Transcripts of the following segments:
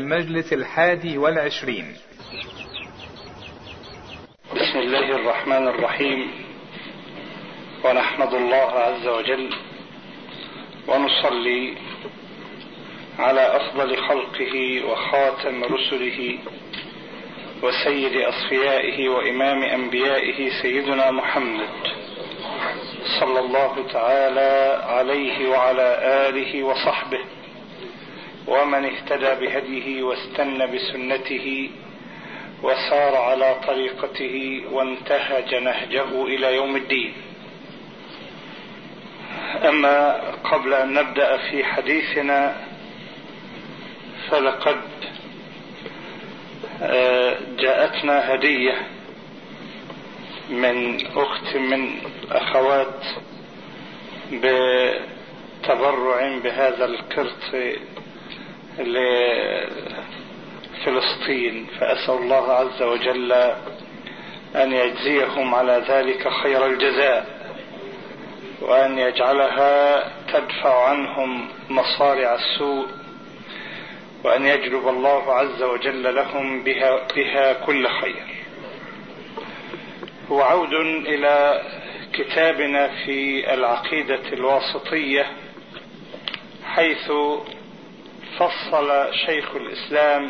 المجلس 21. بسم الله الرحمن الرحيم، ونحمد الله عز وجل ونصلي على أفضل خلقه وخاتم رسله وسيد أصفيائه وإمام أنبيائه سيدنا محمد صلى الله تعالى عليه وعلى آله وصحبه ومن اهتدى بهديه واستنى بسنته وسار على طريقته وانتهج نهجه إلى يوم الدين. أما قبل أن نبدأ في حديثنا فلقد جاءتنا هدية من أخت من أخوات بتبرع بهذا القرط لفلسطين، فأسأل الله عز وجل أن يجزيهم على ذلك خير الجزاء، وأن يجعلها تدفع عنهم مصارع السوء، وأن يجلب الله عز وجل لهم بها كل خير. وعود إلى كتابنا في العقيدة الواسطية، حيث فصل شيخ الإسلام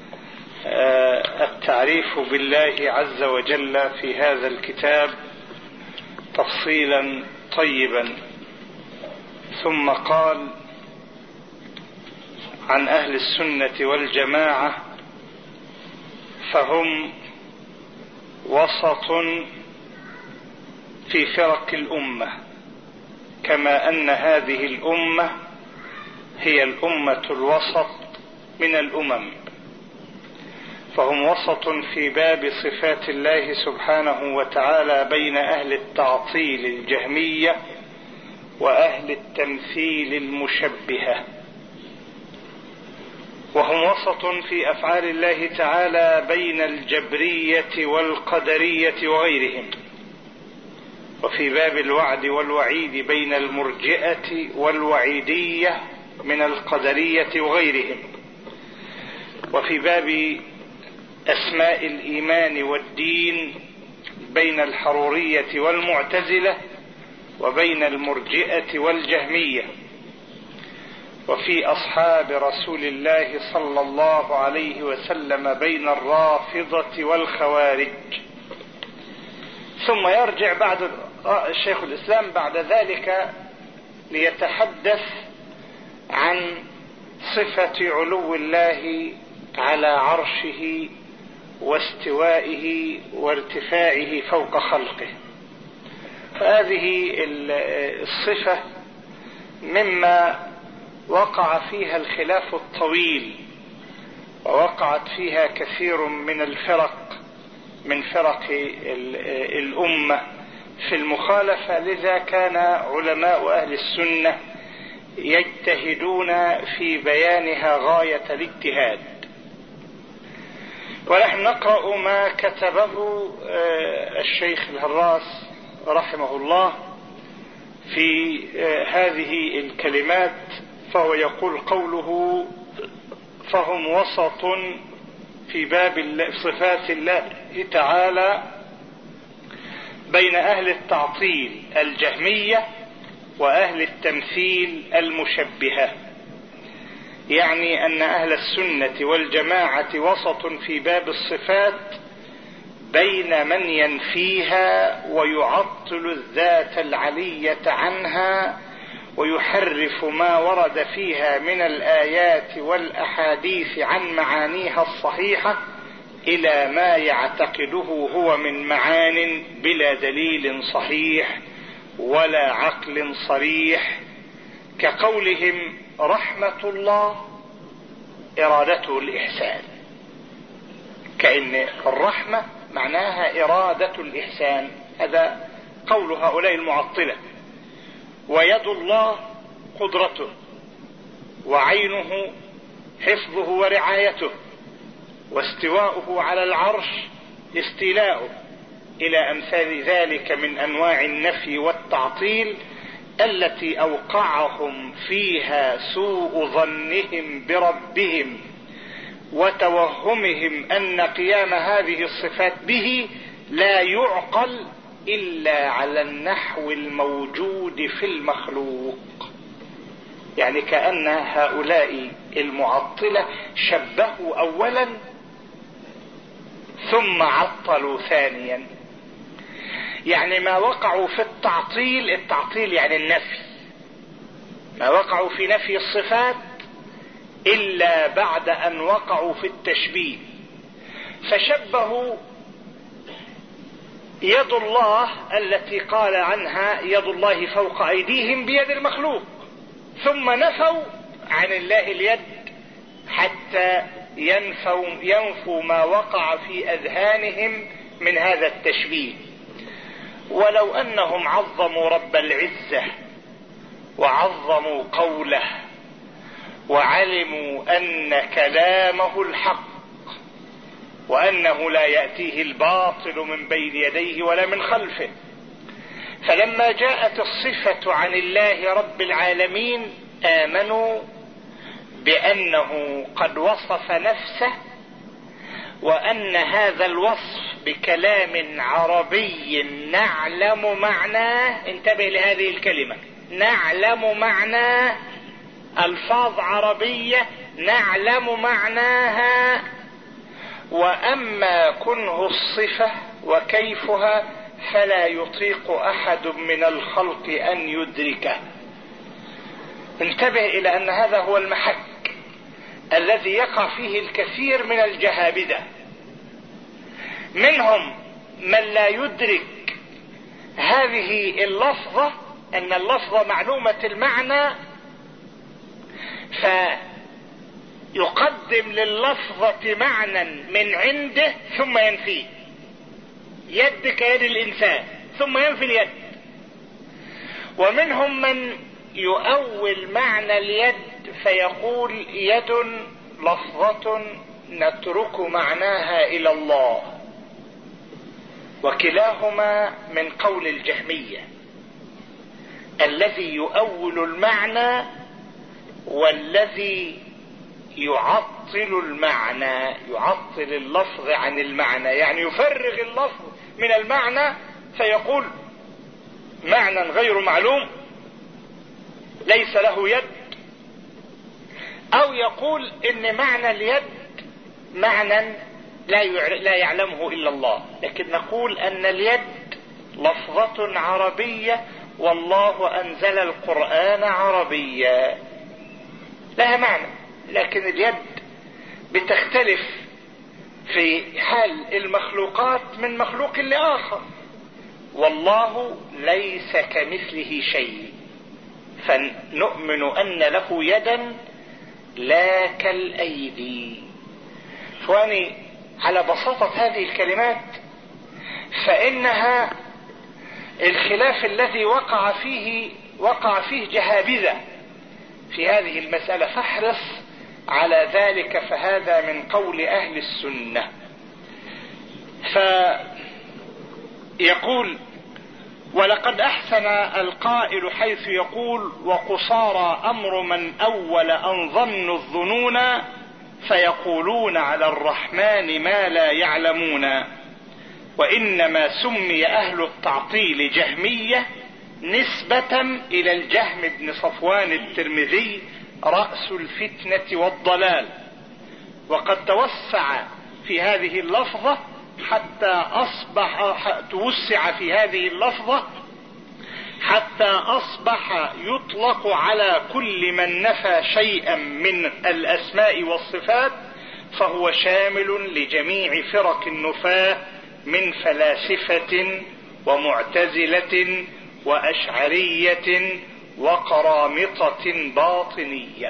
التعريف بالله عز وجل في هذا الكتاب تفصيلا طيبا، ثم قال عن أهل السنة والجماعة فهم وسط في فرق الأمة، كما أن هذه الأمة هي الأمة الوسط من الأمم، فهم وسط في باب صفات الله سبحانه وتعالى بين أهل التعطيل الجهمية وأهل التمثيل المشبهة، وهم وسط في أفعال الله تعالى بين الجبرية والقدرية وغيرهم، وفي باب الوعد والوعيد بين المرجئة والوعيدية من القدرية وغيرهم، وفي باب أسماء الإيمان والدين بين الحرورية والمعتزلة وبين المرجئة والجهمية، وفي أصحاب رسول الله صلى الله عليه وسلم بين الرافضة والخوارج. ثم يرجع بعد الشيخ الإسلام بعد ذلك ليتحدث عن صفة علو الله على عرشه واستوائه وارتفاعه فوق خلقه. فهذه الصفة مما وقع فيها الخلاف الطويل، ووقعت فيها كثير من الفرق من فرق الأمة في المخالفة، لذا كان علماء أهل السنة يجتهدون في بيانها غاية الاجتهاد. ونحن نقرأ ما كتبه الشيخ الهراس رحمه الله في هذه الكلمات، فهو يقول قوله فهم وسط في باب صفات الله تعالى بين أهل التعطيل الجهمية وأهل التمثيل المشبهة، يعني أن أهل السنة والجماعة وسط في باب الصفات بين من ينفيها ويعطل الذات العلية عنها ويحرف ما ورد فيها من الآيات والأحاديث عن معانيها الصحيحة إلى ما يعتقده هو من معان بلا دليل صحيح ولا عقل صريح، كقولهم رحمة الله إرادته الإحسان، كأن الرحمة معناها إرادة الإحسان، هذا قول هؤلاء المعطلة. ويد الله قدرته، وعينه حفظه ورعايته، واستواؤه على العرش استيلاؤه، إلى أمثال ذلك من أنواع النفي والتعطيل التي أوقعهم فيها سوء ظنهم بربهم وتوهمهم أن قيام هذه الصفات به لا يعقل إلا على النحو الموجود في المخلوق. يعني كأن هؤلاء المعطلة شبهوا أولا ثم عطلوا ثانيا. يعني ما وقعوا في التعطيل يعني النفي، ما وقعوا في نفي الصفات إلا بعد أن وقعوا في التشبيه. فشبهوا يد الله التي قال عنها يد الله فوق أيديهم بيد المخلوق، ثم نفوا عن الله اليد حتى ينفوا ما وقع في أذهانهم من هذا التشبيه. ولو أنهم عظموا رب العزة وعظموا قوله وعلموا أن كلامه الحق وأنه لا يأتيه الباطل من بين يديه ولا من خلفه، فلما جاءت الصفة عن الله رب العالمين آمنوا بأنه قد وصف نفسه، وأن هذا الوصف بكلام عربي نعلم معناه. انتبه لهذه الكلمة، نعلم معناه، ألفاظ عربية نعلم معناها. وأما كنه الصفة وكيفها فلا يطيق أحد من الخلق أن يدركه. انتبه إلى أن هذا هو المحك الذي يقع فيه الكثير من الجهابذة. منهم من لا يدرك هذه اللفظة، أن اللفظة معلومة المعنى، فيقدم لللفظة معنى من عنده ثم ينفيه. يد كيد الإنسان ثم ينفي اليد. ومنهم من يؤول معنى اليد فيقول يد لفظة نترك معناها إلى الله. وكلاهما من قول الجهمية، الذي يؤول المعنى والذي يعطل المعنى، يعطل اللفظ عن المعنى، يعني يفرغ اللفظ من المعنى فيقول معنى غير معلوم ليس له يد، او يقول ان معنى اليد معنى لا يعلمه الا الله. لكن نقول ان اليد لفظة عربية والله انزل القرآن عربيا، لها معنى، لكن اليد بتختلف في حال المخلوقات من مخلوق لآخر، والله ليس كمثله شيء، فنؤمن أن له يدا لا كالأيدي. إخواني، على بساطة هذه الكلمات فإنها الخلاف الذي وقع فيه جهابذة في هذه المسألة، فاحرص على ذلك، فهذا من قول أهل السنة. فيقول ولقد أحسن القائل حيث يقول وقصارى أمر من أول أن ظنوا الظنون فيقولون على الرحمن ما لا يعلمون. وإنما سمي أهل التعطيل جهمية نسبة إلى الجهم بن صفوان الترمذي رأس الفتنة والضلال، وقد توسع في هذه اللفظة حتى أصبح يطلق على كل من نفى شيئا من الأسماء والصفات، فهو شامل لجميع فرق النفاة من فلاسفة ومعتزلة وأشعرية وقرامطة باطنية.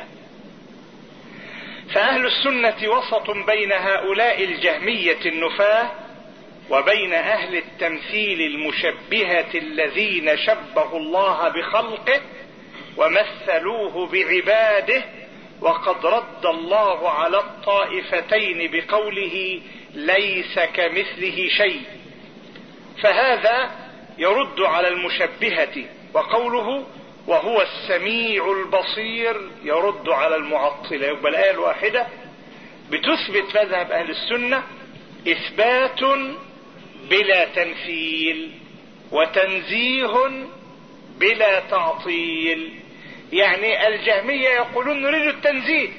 فأهل السنة وسط بين هؤلاء الجهمية النفاة وبين أهل التمثيل المشبهة الذين شبهوا الله بخلقه ومثلوه بعباده، وقد رد الله على الطائفتين بقوله ليس كمثله شيء، فهذا يرد على المشبهة، وقوله وهو السميع البصير يرد على المعطلة. يبقى الآية الواحدة بتثبت مذهب أهل السنة إثبات بلا تمثيل وتنزيه بلا تعطيل. يعني الجهمية يقولون نريد التنزيه،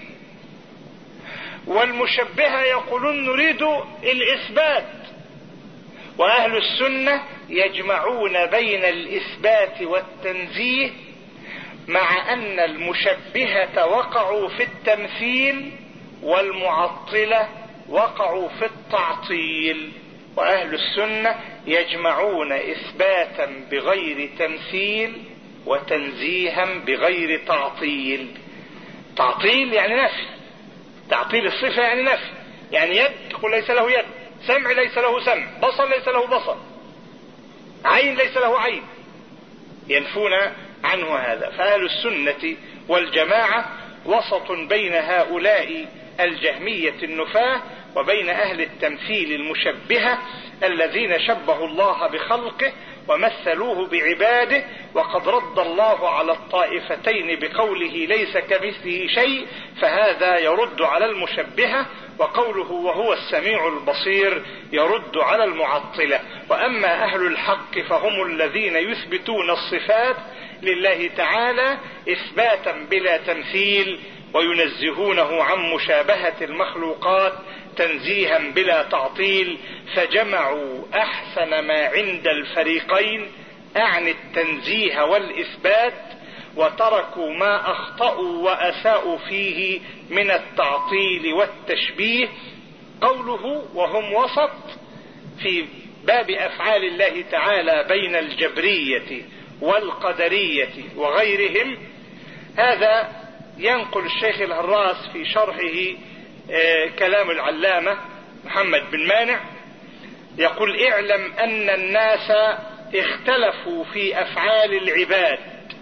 والمشبهة يقولون نريد الإثبات، وأهل السنة يجمعون بين الإثبات والتنزيه، مع أن المشبهة وقعوا في التمثيل والمعطلة وقعوا في التعطيل، وأهل السنة يجمعون إثباتا بغير تمثيل وتنزيها بغير تعطيل. تعطيل يعني نفي، تعطيل الصفة يعني نفي، يعني يد تقول ليس له يد، سمع ليس له سمع، بصر ليس له بصر، عين ليس له عين، ينفون عنه هذا. فأهل السنة والجماعة وسط بين هؤلاء الجهمية النفاة وبين أهل التمثيل المشبهة الذين شبهوا الله بخلقه ومثلوه بعباده، وقد رد الله على الطائفتين بقوله ليس كمثله شيء، فهذا يرد على المشبهة، وقوله وهو السميع البصير يرد على المعطلة. وأما أهل الحق فهم الذين يثبتون الصفات لله تعالى إثباتا بلا تمثيل، وينزهونه عن مشابهة المخلوقات تنزيها بلا تعطيل، فجمعوا أحسن ما عند الفريقين أعني التنزيه والإثبات، وتركوا ما أخطأوا وأساءوا فيه من التعطيل والتشبيه. قوله وهم وسط في باب أفعال الله تعالى بين الجبرية والقدرية وغيرهم، هذا ينقل الشيخ الهراس في شرحه كلام العلامة محمد بن مانع، يقول اعلم أن الناس اختلفوا في أفعال العباد،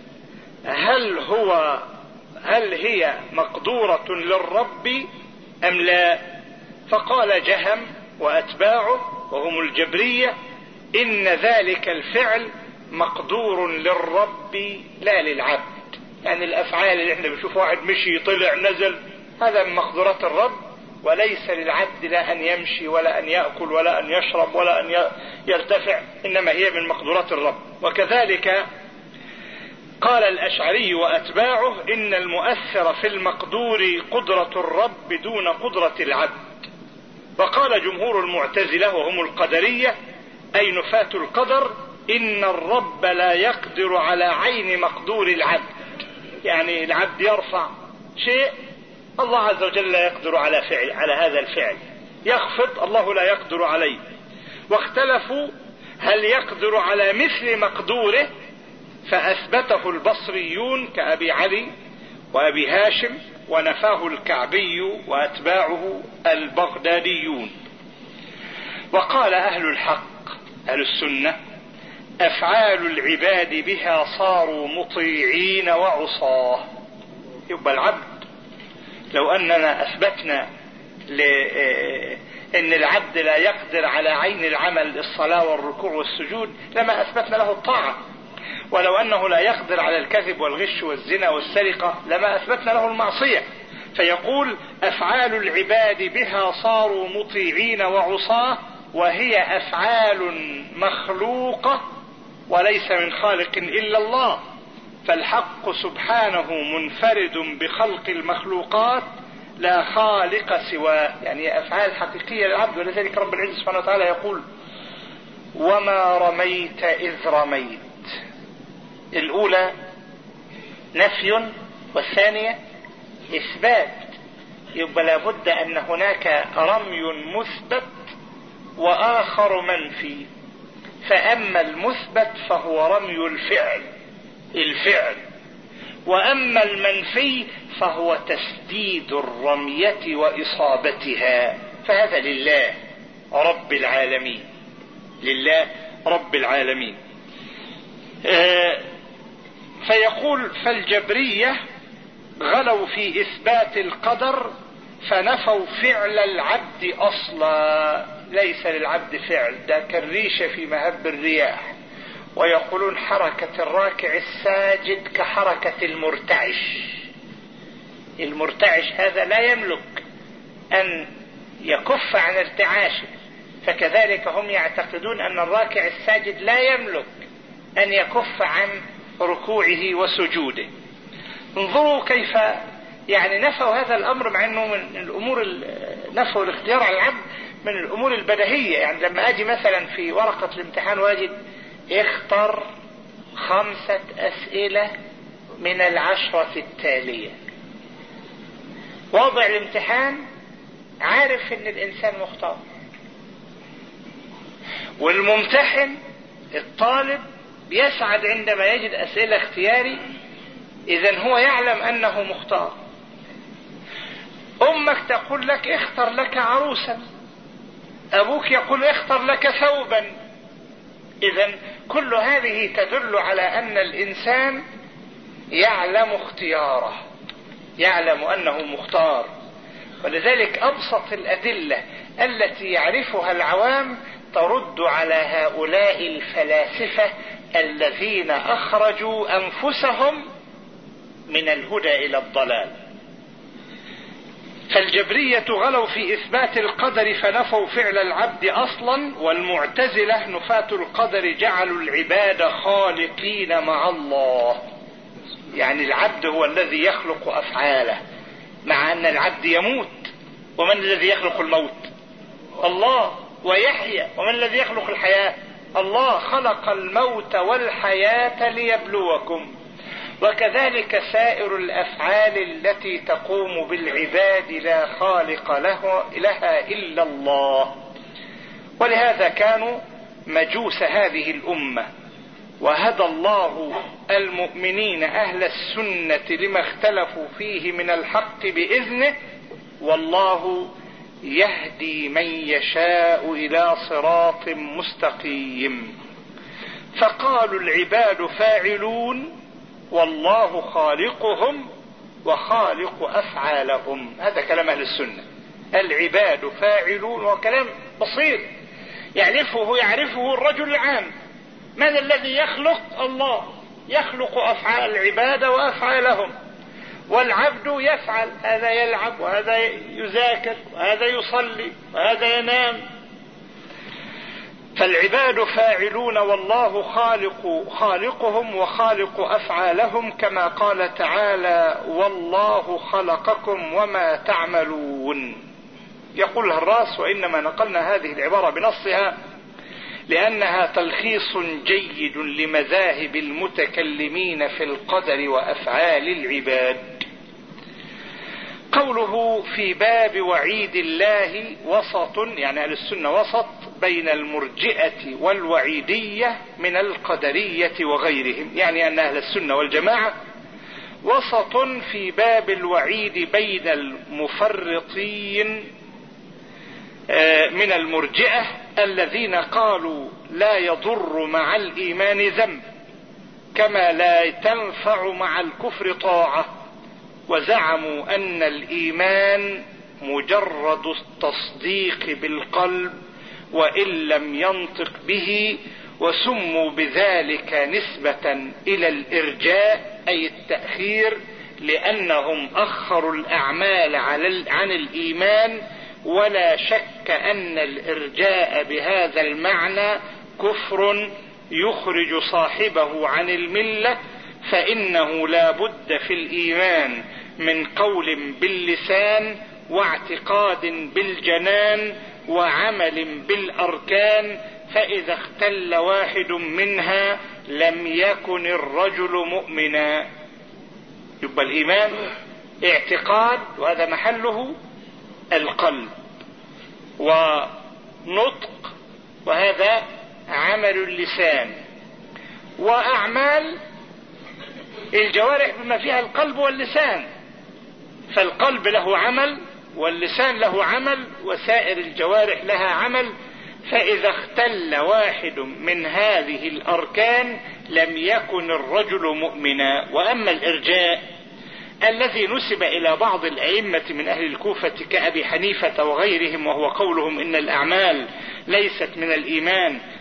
هل هي مقدورة للرب أم لا؟ فقال جهم وأتباعه وهم الجبرية إن ذلك الفعل مقدور للرب لا للعبد. يعني الأفعال اللي احنا بنشوف واحد مشي طلع نزل هذا من مقدورات الرب، وليس للعبد لا أن يمشي ولا أن يأكل ولا أن يشرب ولا أن يرتفع، إنما هي من مقدورات الرب. وكذلك قال الأشعري وأتباعه إن المؤثر في المقدور قدرة الرب دون قدرة العبد. وقال جمهور المعتزلة وهم القدرية أي نفاة القدر إن الرب لا يقدر على عين مقدور العبد، يعني العبد يرفع شيء الله عز وجل لا يقدر على هذا الفعل، يخفض الله لا يقدر عليه. واختلفوا هل يقدر على مثل مقدوره، فأثبته البصريون كأبي علي وأبي هاشم، ونفاه الكعبي وأتباعه البغداديون. وقال أهل الحق أهل السنة أفعال العباد بها صاروا مطيعين وعصاه. يبقى العبد لو أننا أثبتنا أن العبد لا يقدر على عين العمل الصلاة والركوع والسجود لما أثبتنا له الطاعة، ولو أنه لا يقدر على الكذب والغش والزنا والسرقة لما أثبتنا له المعصية. فيقول أفعال العباد بها صاروا مطيعين وعصاه، وهي أفعال مخلوقة وليس من خالق إلا الله، فالحق سبحانه منفرد بخلق المخلوقات لا خالق سواه، يعني أفعال حقيقية للعبد. ولذلك رب العزة سبحانه وتعالى يقول وما رميت إذ رميت. الأولى نفي والثانية إثبات، يبقى لابد أن هناك رمي مثبت وآخر منفي. فأما المثبت فهو رمي الفعل، وأما المنفي فهو تسديد الرمية وإصابتها، فهذا لله رب العالمين، لله رب العالمين. فيقول فالجبرية غلوا في إثبات القدر فنفوا فعل العبد أصلا، ليس للعبد فعل، ده كالريشة في مهب الرياح. ويقولون حركة الراكع الساجد كحركة المرتعش، المرتعش هذا لا يملك أن يكف عن ارتعاشه، فكذلك هم يعتقدون أن الراكع الساجد لا يملك أن يكف عن ركوعه وسجوده. انظروا كيف يعني نفوا هذا الأمر، مع أنه من الأمور نفوا الاختيار على العبد من الأمور البديهية. يعني لما أجي مثلا في ورقة الامتحان واجد اختر 5 أسئلة من 10 التالية، واضع الامتحان عارف ان الانسان مختار، والممتحن الطالب بيسعد عندما يجد اسئلة اختياري، اذا هو يعلم انه مختار. امك تقول لك اختر لك عروسا، ابوك يقول اختر لك ثوبا. اذا كل هذه تدل على ان الانسان يعلم اختياره، يعلم انه مختار. ولذلك ابسط الادلة التي يعرفها العوام ترد على هؤلاء الفلاسفة الذين اخرجوا انفسهم من الهدى الى الضلال. فالجبرية غلوا في اثبات القدر فنفوا فعل العبد اصلا، والمعتزلة نفاة القدر جعلوا العباد خالقين مع الله. يعني العبد هو الذي يخلق افعاله، مع ان العبد يموت. ومن الذي يخلق الموت؟ الله. ويحيى، ومن الذي يخلق الحياة؟ الله. خلق الموت والحياة ليبلوكم. وكذلك سائر الافعال التي تقوم بالعباد لا خالق لها الا الله. ولهذا كانوا مجوس هذه الامة، وهدى الله المؤمنين اهل السنة لما اختلفوا فيه من الحق باذنه، والله يهدي من يشاء الى صراط مستقيم. فقالوا العباد فاعلون والله خالقهم وخالق افعالهم. هذا كلام اهل السنة. العباد فاعلون، وكلام بسيط يعرفه الرجل العام. من الذي يخلق؟ الله. يخلق افعال العباد وافعالهم، والعبد يفعل، هذا يلعب وهذا يذاكر وهذا يصلي وهذا ينام. فالعباد فاعلون والله خالقهم وخالق افعالهم، كما قال تعالى والله خلقكم وما تعملون. يقول الراس: وانما نقلنا هذه العبارة بنصها لأنها تلخيص جيد لمذاهب المتكلمين في القدر وأفعال العباد. قوله في باب وعيد الله وسط، يعني أهل السنة وسط بين المرجئة والوعيدية من القدرية وغيرهم، يعني أن أهل السنة والجماعة وسط في باب الوعيد بين المفرطين من المرجئة الذين قالوا لا يضر مع الإيمان ذنب كما لا تنفع مع الكفر طاعة، وزعموا أن الإيمان مجرد التصديق بالقلب وإن لم ينطق به، وسموا بذلك نسبة إلى الإرجاء أي التأخير، لأنهم أخروا الأعمال عن الإيمان. ولا شك أن الإرجاء بهذا المعنى كفر يخرج صاحبه عن الملة، فإنه لا بد في الإيمان من قول باللسان واعتقاد بالجنان وعمل بالأركان، فإذا اختل واحد منها لم يكن الرجل مؤمنا. يبقى الإيمان اعتقاد، وهذا محله القلب، ونطق، وهذا عمل اللسان، وأعمال الجوارح بما فيها القلب واللسان. فالقلب له عمل واللسان له عمل وسائر الجوارح لها عمل، فإذا اختل واحد من هذه الأركان لم يكن الرجل مؤمنا. وأما الإرجاء الذي نسب إلى بعض الأئمة من أهل الكوفة كأبي حنيفة وغيرهم، وهو قولهم إن الأعمال ليست من الإيمان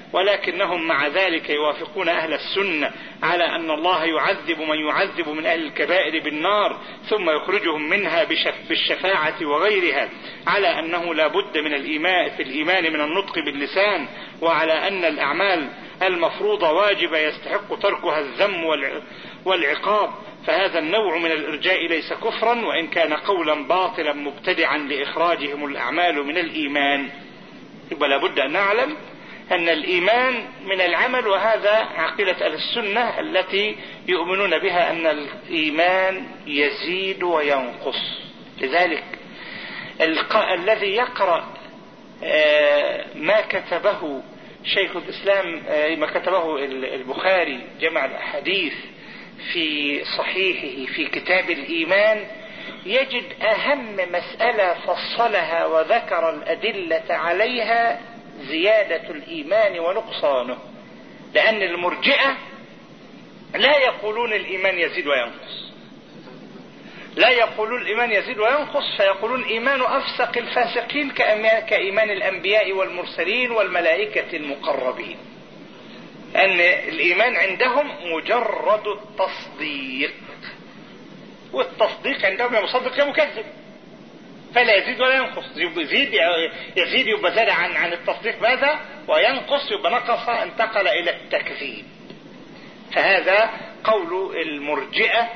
ولكنهم مع ذلك يوافقون أهل السنة على أن الله يعذب من يعذب من أهل الكبائر بالنار ثم يخرجهم منها بالشفاعة وغيرها، على أنه لا بد من الإيمان من النطق باللسان، وعلى أن الأعمال المفروضة واجبة يستحق تركها الذم والعقاب. فهذا النوع من الإرجاء ليس كفرا، وإن كان قولا باطلا مبتدعا لإخراجهم الأعمال من الإيمان. يبقى لابد أن نعلم أن الإيمان من العمل، وهذا عقيدة أهل السنة التي يؤمنون بها أن الإيمان يزيد وينقص. لذلك الذي يقرأ ما كتبه شيخ الإسلام، ما كتبه البخاري جمع الأحاديث في صحيحه في كتاب الإيمان، يجد أهم مسألة فصلها وذكر الأدلة عليها زيادة الإيمان ونقصانه. لأن المرجئة لا يقولون الإيمان يزيد وينقص، لا يقولون الإيمان يزيد وينقص، فيقولون إيمان أفسق الفاسقين كإيمان الأنبياء والمرسلين والملائكة المقربين. أن الإيمان عندهم مجرد التصديق، والتصديق عندهم يا مصدق يا مكذب، فلا يزيد ولا ينقص. يزيد يبقى زاد عن التصديق ماذا، وينقص يبقى نقص انتقل إلى التكذيب. فهذا قول المرجئة،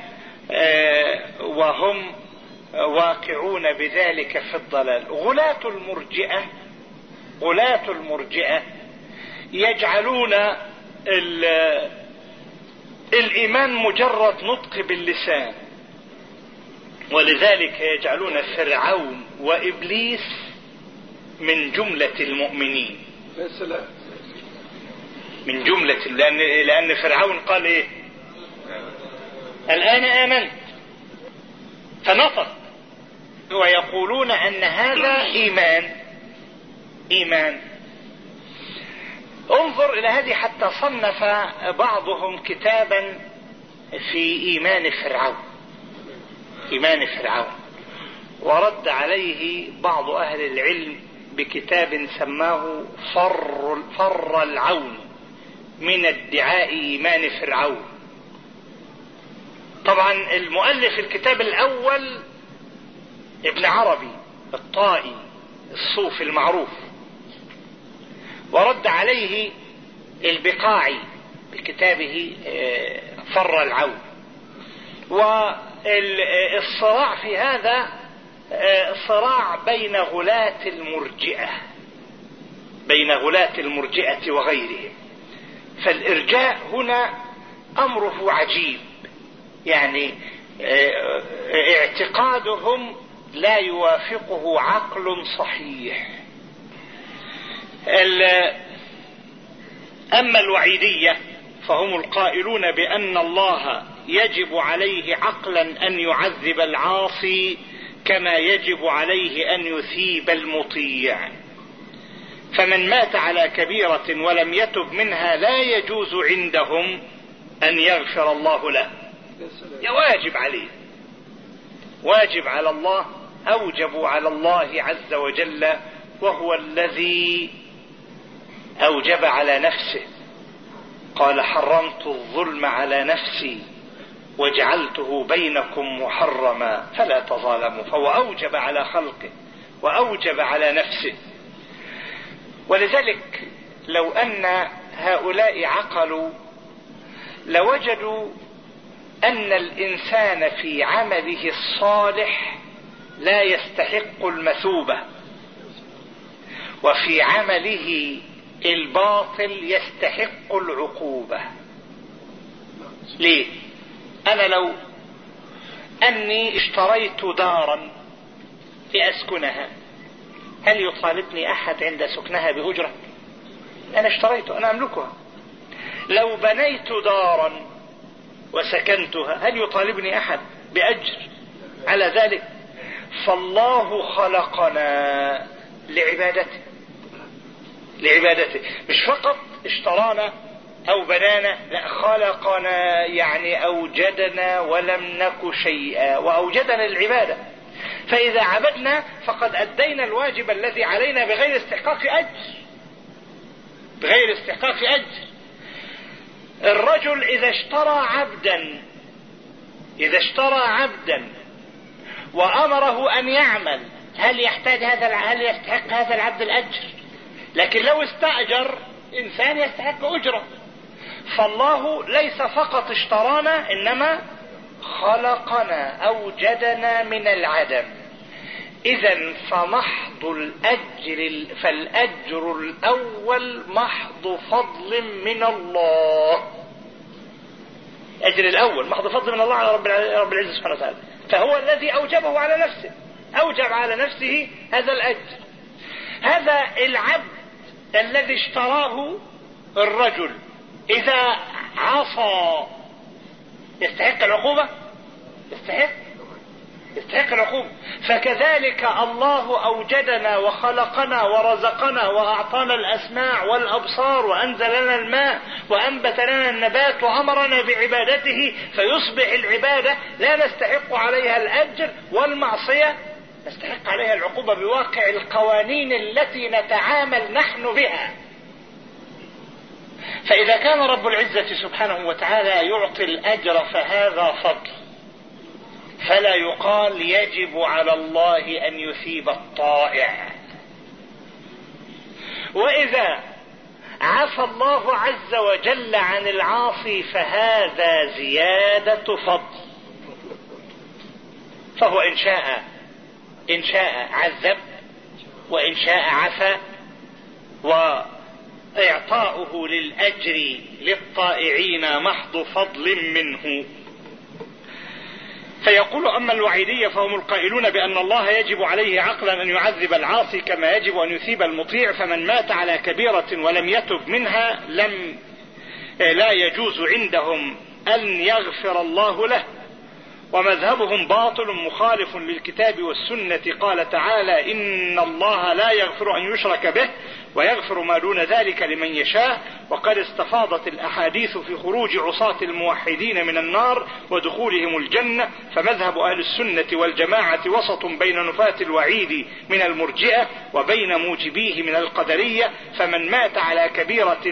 وهم واقعون بذلك في الضلال. غلاة المرجئة يجعلون الإيمان مجرد نطق باللسان، ولذلك يجعلون فرعون وإبليس من جملة المؤمنين، من جملة، لأن فرعون قال إيه؟ الآن آمنت، فنطق، ويقولون أن هذا إيمان. انظر إلى هذه، حتى صنف بعضهم كتابا في إيمان فرعون، ورد عليه بعض أهل العلم بكتاب سماه فر العون من ادعاء إيمان فرعون. طبعا المؤلف الكتاب الأول ابن عربي الطائي الصوفي المعروف، ورد عليه البقاعي بكتابه فر العون. والصراع في هذا صراع بين غلاة المرجئة وغيرهم. فالإرجاء هنا أمره عجيب، يعني اعتقادهم لا يوافقه عقل صحيح. أما الوعيدية فهم القائلون بأن الله يجب عليه عقلا أن يعذب العاصي كما يجب عليه أن يثيب المطيع، فمن مات على كبيرة ولم يتب منها لا يجوز عندهم أن يغفر الله له، واجب على الله، أوجبوا على الله عز وجل، وهو الذي أوجب على نفسه، قال حرمت الظلم على نفسي وجعلته بينكم محرما فلا تظالموا، فهو أوجب على خلقه وأوجب على نفسه. ولذلك لو أن هؤلاء عقلوا لوجدوا أن الإنسان في عمله الصالح لا يستحق المثوبة، وفي عمله الباطل يستحق العقوبة. ليه؟ أنا لو أني اشتريت دارا لأسكنها، هل يطالبني أحد عند سكنها بأجرة؟ أنا اشتريته، أنا أملكها. لو بنيت دارا وسكنتها هل يطالبني أحد بأجر على ذلك؟ فالله خلقنا لعبادته، مش فقط اشترانا أو بنانا، لا، خلقنا يعني أوجدنا ولم نك شيئا وأوجدنا للعبادة. فإذا عبدنا فقد أدينا الواجب الذي علينا بغير استحقاق أجر. بغير استحقاق أجر. الرجل إذا اشترى عبدا وأمره أن يعمل، هل يستحق هذا العبد الأجر؟ لكن لو استأجر إنسان يستحق أجرة. فالله ليس فقط اشترانا، إنما خلقنا، أوجدنا من العدم. إذن فالأجر الأول محض فضل من الله. الأجر الأول محض فضل من الله على رب العزة سبحانه وتعالى، فهو الذي أوجب على نفسه هذا الأجر. هذا العبد الذي اشتراه الرجل إذا عصى يستحق العقوبة، يستحق العقوبة. فكذلك الله أوجدنا وخلقنا ورزقنا وأعطانا الأسماع والأبصار وأنزل لنا الماء وأنبت لنا النبات وأمرنا بعبادته، فيصبح العبادة لا نستحق عليها الأجر، والمعصية نستحق عليها العقوبة بواقع القوانين التي نتعامل نحن بها. فإذا كان رب العزة سبحانه وتعالى يعطي الأجر فهذا فضل، فلا يقال يجب على الله أن يثيب الطائع. وإذا عفى الله عز وجل عن العاصي فهذا زيادة فضل. فهو إن شاء عذب، وإن شاء عفى، وإعطاؤه للأجر للطائعين محض فضل منه. فيقول: أما الوعيدية فهم القائلون بأن الله يجب عليه عقلا أن يعذب العاصي كما يجب أن يثيب المطيع، فمن مات على كبيرة ولم يتب منها لا يجوز عندهم أن يغفر الله له، ومذهبهم باطل مخالف للكتاب والسنة. قال تعالى: إن الله لا يغفر أن يشرك به ويغفر ما دون ذلك لمن يشاء. وقد استفاضت الأحاديث في خروج عصاة الموحدين من النار ودخولهم الجنة. فمذهب أهل السنة والجماعة وسط بين نفاة الوعيد من المرجئة وبين موجبيه من القدرية. فمن مات على كبيرة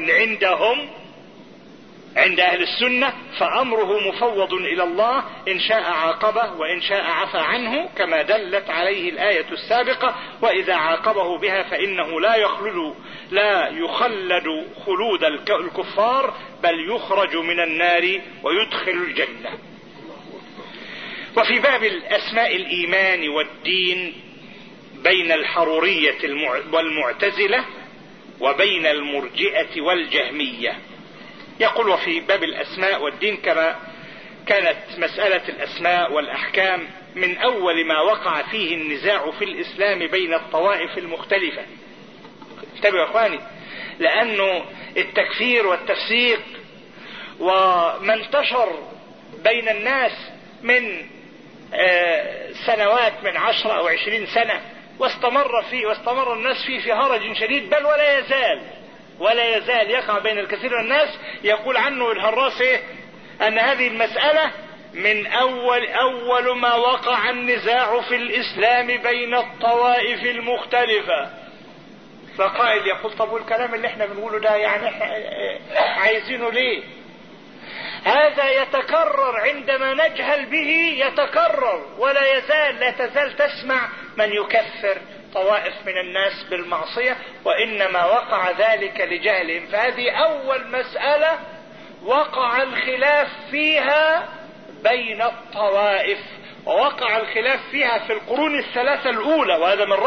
عند أهل السنة فأمره مفوض إلى الله، إن شاء عاقبه وإن شاء عفى عنه، كما دلت عليه الآية السابقة. وإذا عاقبه بها فإنه لا يخلد خلود الكفار، بل يخرج من النار ويدخل الجنة. وفي باب الأسماء الإيمان والدين بين الحرورية والمعتزلة وبين المرجئة والجهمية. يقول: وفي باب الأسماء والدين كما كانت مسألة الأسماء والأحكام من أول ما وقع فيه النزاع في الإسلام بين الطوائف المختلفة. انتبهوا يا أخواني، لأنه التكفير والتفسيق وما انتشر بين الناس من سنوات، من 10 أو 20 سنة، واستمر الناس فيه في هرج شديد، بل ولا يزال يقع بين الكثير من الناس. يقول عنه الهراس أن هذه المسألة من أول ما وقع النزاع في الإسلام بين الطوائف المختلفة. فقائل يقول: طب والكلام اللي احنا بنقوله ده يعني عايزينه ليه؟ هذا يتكرر عندما نجهل به، يتكرر لا تزال تسمع من يكفر طوائف من الناس بالمعصية، وإنما وقع ذلك لجهلهم. فهذه أول مسألة وقع الخلاف فيها بين الطوائف، ووقع الخلاف فيها في القرون الثلاثة الأولى. وهذا من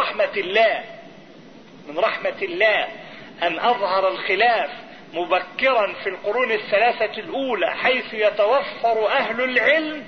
رحمة الله أن أظهر الخلاف مبكرا في القرون الثلاثة الأولى، حيث يتوفر أهل العلم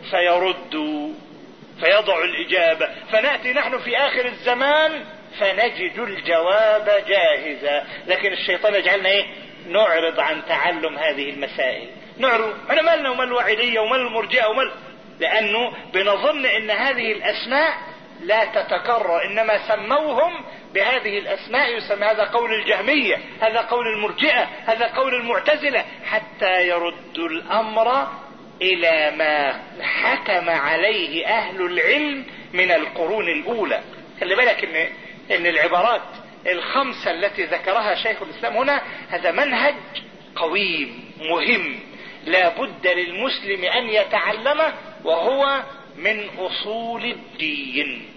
فيضع الإجابة، فنأتي نحن في آخر الزمان فنجد الجواب جاهزا. لكن الشيطان يجعلنا نعرض عن تعلم هذه المسائل، احنا مالنا ومال الوعيدية ومال المرجئة لأنه بنظن ان هذه الأسماء لا تتكرر، إنما سموهم بهذه الأسماء. يسمى هذا قول الجهمية، هذا قول المرجئة، هذا قول المعتزلة، حتى يردوا الأمر إلى ما حكم عليه أهل العلم من القرون الأولى. خلي بالك إن العبارات الخمسة التي ذكرها شيخ الإسلام هنا هذا منهج قويم مهم لا بد للمسلم أن يتعلمه، وهو من أصول الدين.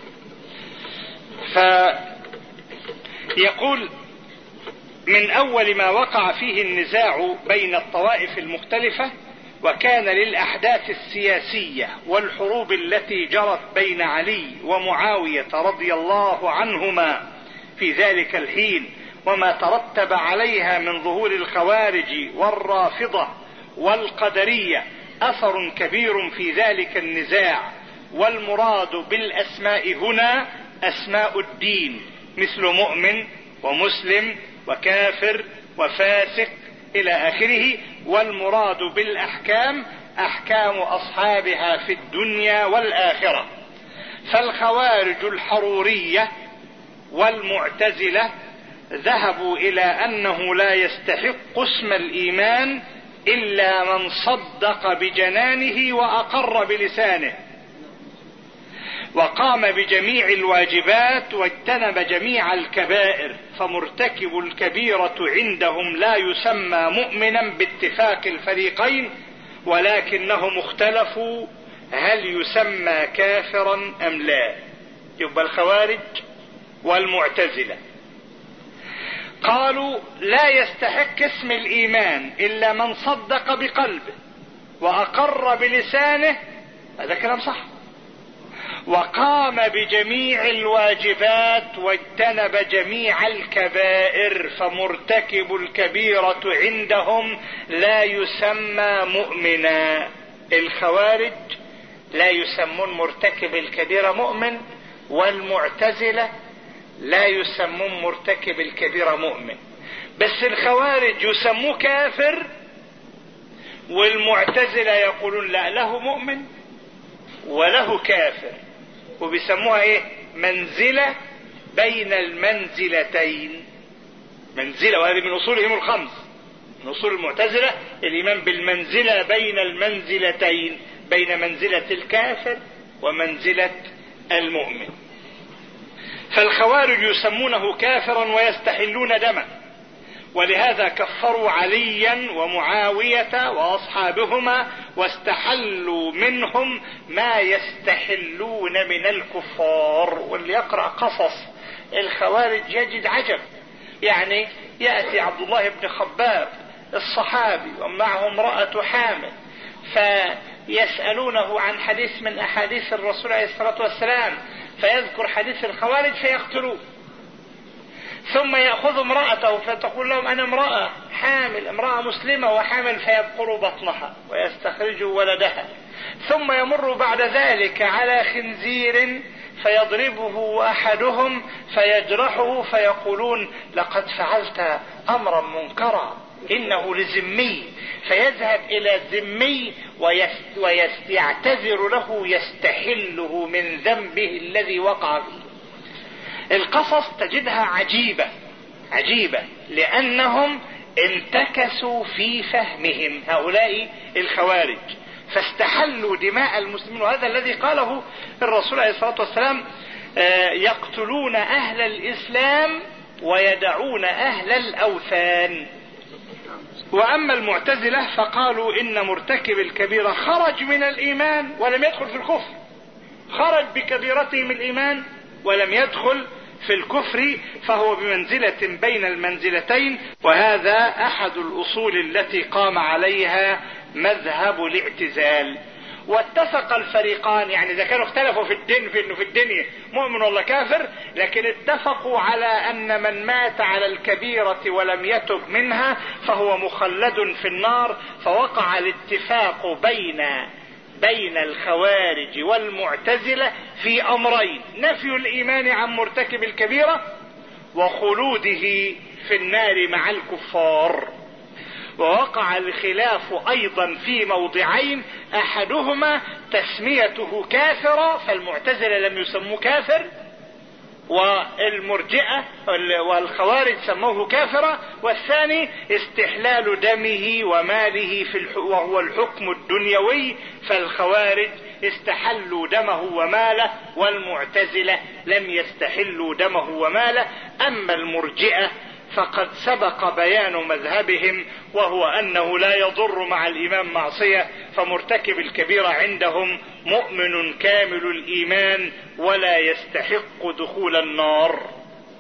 فيقول من أول ما وقع فيه النزاع بين الطوائف المختلفة، وكان للأحداث السياسية والحروب التي جرت بين علي ومعاوية رضي الله عنهما في ذلك الحين وما ترتب عليها من ظهور الخوارج والرافضة والقدرية أثر كبير في ذلك النزاع. والمراد بالأسماء هنا أسماء الدين، مثل مؤمن ومسلم وكافر وفاسق إلى آخره. والمراد بالأحكام أحكام أصحابها في الدنيا والآخرة. فالخوارج الحرورية والمعتزلة ذهبوا إلى أنه لا يستحق اسم الإيمان إلا من صدق بجنانه وأقر بلسانه وقام بجميع الواجبات واجتنب جميع الكبائر، فمرتكب الكبيرة عندهم لا يسمى مؤمنا باتفاق الفريقين، ولكنهم اختلفوا هل يسمى كافرا أم لا. يبقى الخوارج والمعتزلة قالوا لا يستحق اسم الإيمان إلا من صدق بقلبه وأقر بلسانه، هذا كلام صح، وقام بجميع الواجبات واجتنب جميع الكبائر، فمرتكب الكبيرة عندهم لا يسمى مؤمنا. الخوارج لا يسمون مرتكب الكبيرة مؤمن، والمعتزلة لا يسمون مرتكب الكبيرة مؤمن. بس الخوارج يسموه كافر، والمعتزلة يقولون لا، له مؤمن وله كافر، وبيسموها ايه؟ منزلة بين المنزلتين. منزلة، وهذه من اصولهم الخمس. من اصول المعتزلة الايمان بالمنزلة بين المنزلتين، بين منزلة الكافر ومنزلة المؤمن. فالخوارج يسمونه كافرا ويستحلون دمه، ولهذا كفروا عليا ومعاوية واصحابهما واستحلوا منهم ما يستحلون من الكفار. واللي يقرأ قصص الخوارج يجد عجب. يعني يأتي عبد الله بن خباب الصحابي ومعه امرأة حامل، فيسألونه عن حديث من أحاديث الرسول عليه الصلاة والسلام، فيذكر حديث الخوارج فيقتلوه، ثم يأخذ امرأته فتقول لهم أنا امرأة حامل، امرأة مسلمة وحامل، فيبقر بطنها ويستخرجوا ولدها، ثم يمر بعد ذلك على خنزير فيضربه أحدهم فيجرحه، فيقولون لقد فعلت أمرا منكرا إنه لذمي، فيذهب إلى الذمي ويعتذر له يستحله من ذنبه الذي وقع فيه. القصص تجدها عجيبة لأنهم انتكسوا في فهمهم هؤلاء الخوارج، فاستحلوا دماء المسلمين. وهذا الذي قاله الرسول عليه الصلاة والسلام: يقتلون أهل الإسلام ويدعون أهل الأوثان. وأما المعتزلة فقالوا إن مرتكب الكبيرة خرج من الإيمان ولم يدخل في الكفر، خرج بكبيرته من الإيمان ولم يدخل في الكفر، فهو بمنزلة بين المنزلتين. وهذا أحد الأصول التي قام عليها مذهب الاعتزال. واتفق الفريقان، يعني إذا كانوا اختلفوا في الدين في إنه في الدنيا مؤمن ولا كافر، لكن اتفقوا على أن من مات على الكبيرة ولم يتب منها فهو مخلد في النار. فوقع الاتفاق بين الخوارج والمعتزلة في أمرين: نفي الإيمان عن مرتكب الكبيرة وخلوده في النار مع الكفار. ووقع الخلاف أيضا في موضعين: أحدهما تسميته كافرا، فالمعتزلة لم يسموه كافر، والمرجئة والخوارج سموه كافرا. والثاني استحلال دمه وماله وهو الحكم الدنيوي، فالخوارج استحلوا دمه وماله، والمعتزلة لم يستحلوا دمه وماله. أما المرجئة فقد سبق بيان مذهبهم، وهو أنه لا يضر مع الإمام معصية، فمرتكب الكبيرة عندهم مؤمن كامل الإيمان ولا يستحق دخول النار.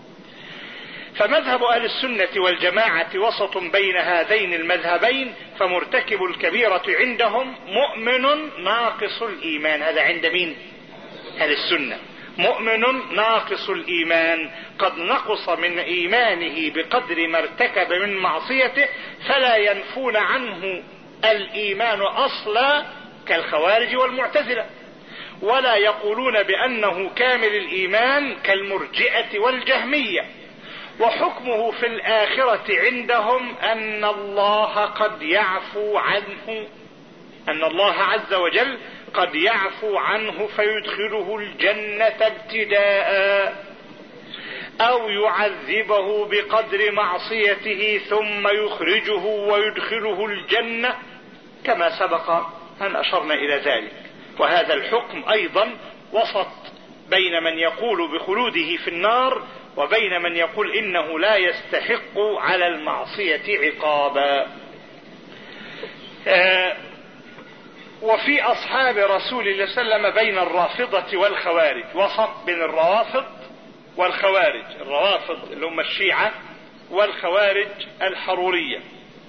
فمذهب أهل السنة والجماعة وسط بين هذين المذهبين، فمرتكب الكبيرة عندهم مؤمن ناقص الإيمان. هذا عند مين؟ أهل السنة. مؤمن ناقص الإيمان، قد نقص من إيمانه بقدر ما ارتكب من معصيته، فلا ينفون عنه الإيمان أصلا كالخوارج والمعتزلة، ولا يقولون بأنه كامل الإيمان كالمرجئة والجهمية. وحكمه في الآخرة عندهم أن الله قد يعفو عنه، أن الله عز وجل قد يعفو عنه فيدخله الجنة ابتداء، أو يعذبه بقدر معصيته ثم يخرجه ويدخله الجنة، كما سبق أن أشرنا إلى ذلك. وهذا الحكم أيضا وسط بين من يقول بخلوده في النار وبين من يقول إنه لا يستحق على المعصية عقابا. وفي أصحاب رسول الله صلى الله عليه وسلم بين الرافضة والخوارج، وسط بين الروافض والخوارج، الروافض اللي هم الشيعة والخوارج الحرورية.